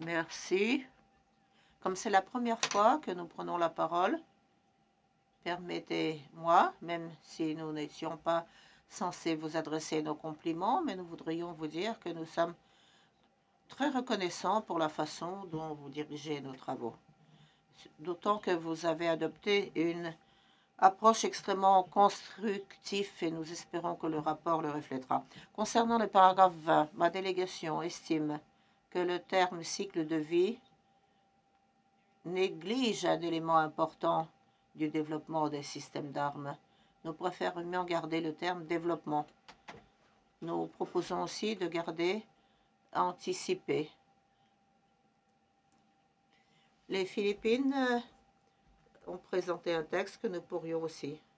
Merci. Comme c'est la première fois que nous prenons la parole, permettez-moi, même si nous n'étions pas censés vous adresser nos compliments, mais nous voudrions vous dire que nous sommes très reconnaissants pour la façon dont vous dirigez nos travaux. D'autant que vous avez adopté une approche extrêmement constructive et nous espérons que le rapport le reflètera. Concernant le paragraphe 20, ma délégation estime que le terme cycle de vie néglige un élément important du développement des systèmes d'armes. Nous préférerions garder le terme développement. Nous proposons aussi de garder anticiper. Les Philippines ont présenté un texte que nous pourrions aussi